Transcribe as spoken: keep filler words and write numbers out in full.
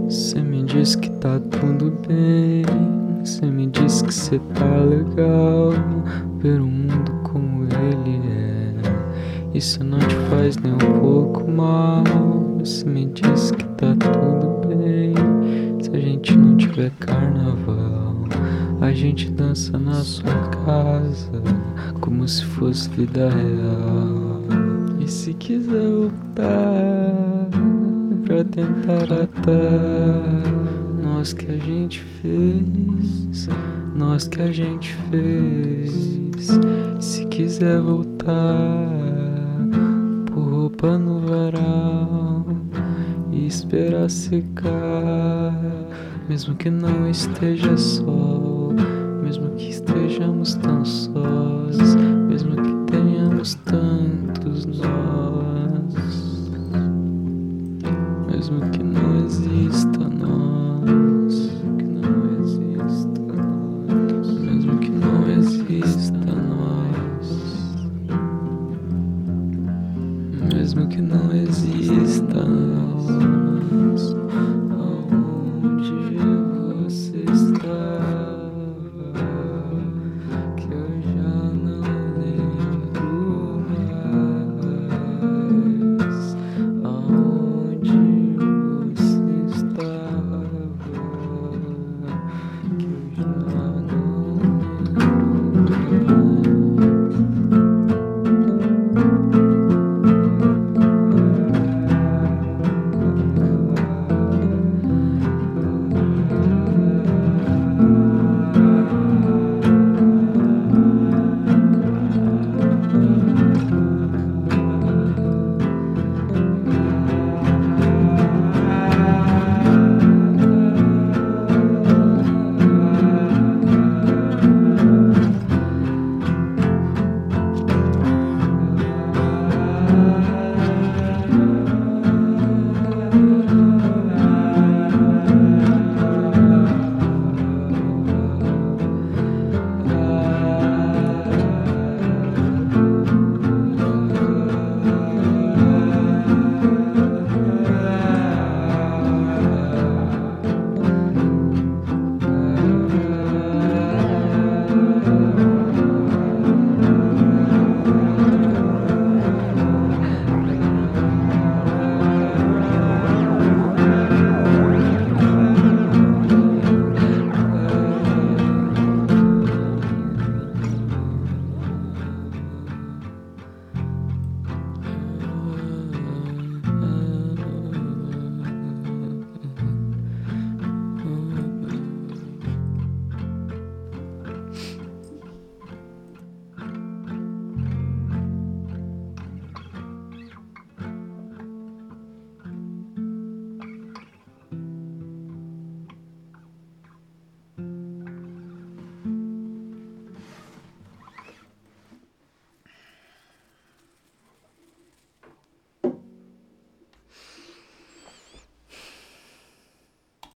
Cê me diz que tá tudo bem, cê me diz que cê tá legal. Ver o mundo como ele é, isso não te faz nem um pouco mal. Cê me diz que tá tudo bem, se a gente não tiver carnaval, a gente dança na sua casa, como se fosse vida real. E se quiser voltar pra tentar atar nós que a gente fez, nós que a gente fez. Se quiser voltar por roupa no varal e esperar secar, mesmo que não esteja sol, mesmo que estejamos tão sós, mesmo que tenhamos tantos nós, mesmo que não exista